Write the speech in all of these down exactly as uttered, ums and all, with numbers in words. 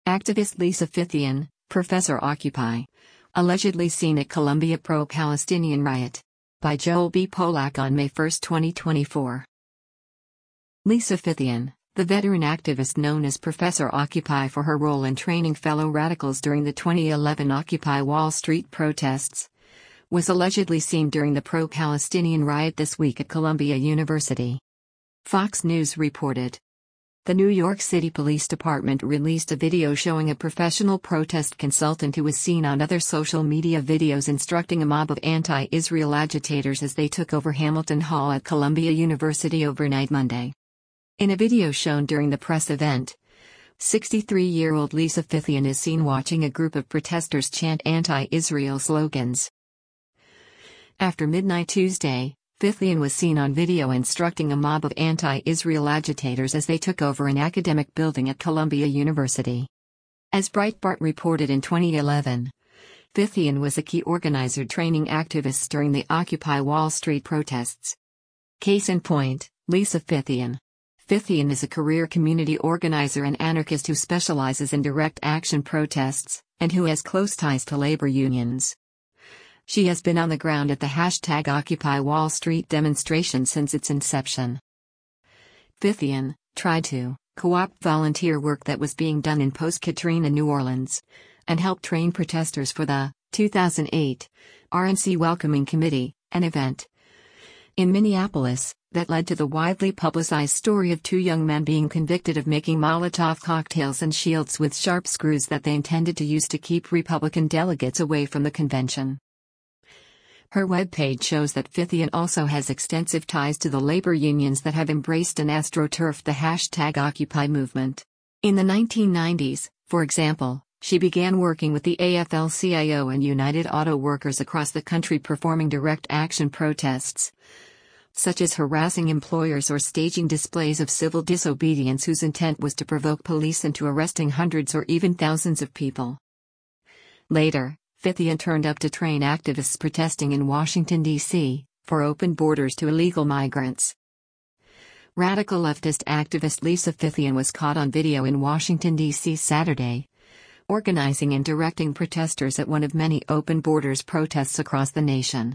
Activist Lisa Fithian, Professor Occupy. Allegedly seen at Columbia pro-Palestinian riot. By Joel B. Polak on May first, twenty twenty-four. Lisa Fithian, the veteran activist known as Professor Occupy for her role in training fellow radicals during the twenty eleven Occupy Wall Street protests, was allegedly seen during the pro-Palestinian riot this week at Columbia University. Fox News reported. The New York City Police Department released a video showing a professional protest consultant who was seen on other social media videos instructing a mob of anti-Israel agitators as they took over Hamilton Hall at Columbia University overnight Monday. In a video shown during the press event, sixty-three-year-old Lisa Fithian is seen watching a group of protesters chant anti-Israel slogans. After midnight Tuesday, Fithian was seen on video instructing a mob of anti-Israel agitators as they took over an academic building at Columbia University. As Breitbart reported in twenty eleven, Fithian was a key organizer training activists during the Occupy Wall Street protests. Case in point, Lisa Fithian. Fithian is a career community organizer and anarchist who specializes in direct action protests, and who has close ties to labor unions. She has been on the ground at the hashtag Occupy Wall Street demonstration since its inception. Fithian tried to co-opt volunteer work that was being done in post-Katrina New Orleans, and helped train protesters for the two thousand eight R N C Welcoming Committee, an event in Minneapolis that led to the widely publicized story of two young men being convicted of making Molotov cocktails and shields with sharp screws that they intended to use to keep Republican delegates away from the convention. Her webpage shows that Fithian also has extensive ties to the labor unions that have embraced and astroturfed the hashtag Occupy movement. In the nineteen nineties, for example, she began working with the A F L C I O and United Auto Workers across the country performing direct action protests, such as harassing employers or staging displays of civil disobedience whose intent was to provoke police into arresting hundreds or even thousands of people. Later, Fithian turned up to train activists protesting in Washington, D C, for open borders to illegal migrants. Radical leftist activist Lisa Fithian was caught on video in Washington, D C Saturday, organizing and directing protesters at one of many open borders protests across the nation.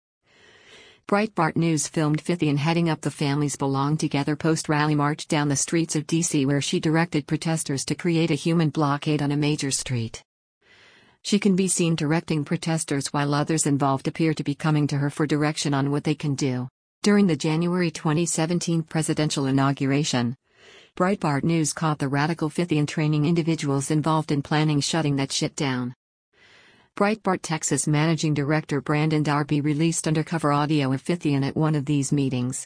Breitbart News filmed Fithian heading up the Families Belong Together post-rally march down the streets of D C where she directed protesters to create a human blockade on a major street. She can be seen directing protesters while others involved appear to be coming to her for direction on what they can do. During the January twenty seventeen presidential inauguration, Breitbart News caught the radical Fithian training individuals involved in planning shutting that shit down. Breitbart Texas Managing Director Brandon Darby released undercover audio of Fithian at one of these meetings.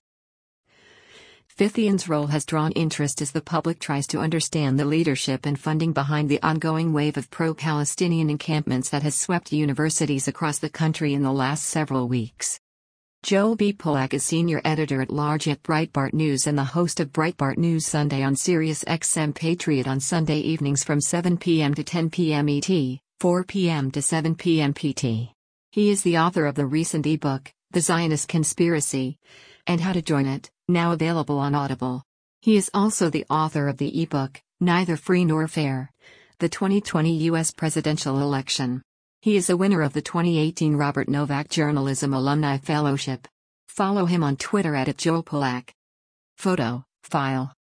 Fithian's role has drawn interest as the public tries to understand the leadership and funding behind the ongoing wave of pro-Palestinian encampments that has swept universities across the country in the last several weeks. Joel B. Polak is senior editor-at-large at Breitbart News and the host of Breitbart News Sunday on Sirius X M Patriot on Sunday evenings from seven p m to ten p m E T, four p m to seven p m P T. He is the author of the recent ebook, The Zionist Conspiracy, and How to Join It, now available on Audible. He is also the author of the ebook, Neither Free Nor Fair: The twenty twenty U S Presidential Election. He is a winner of the twenty eighteen Robert Novak Journalism Alumni Fellowship. Follow him on Twitter at Joel Polak. Photo, file.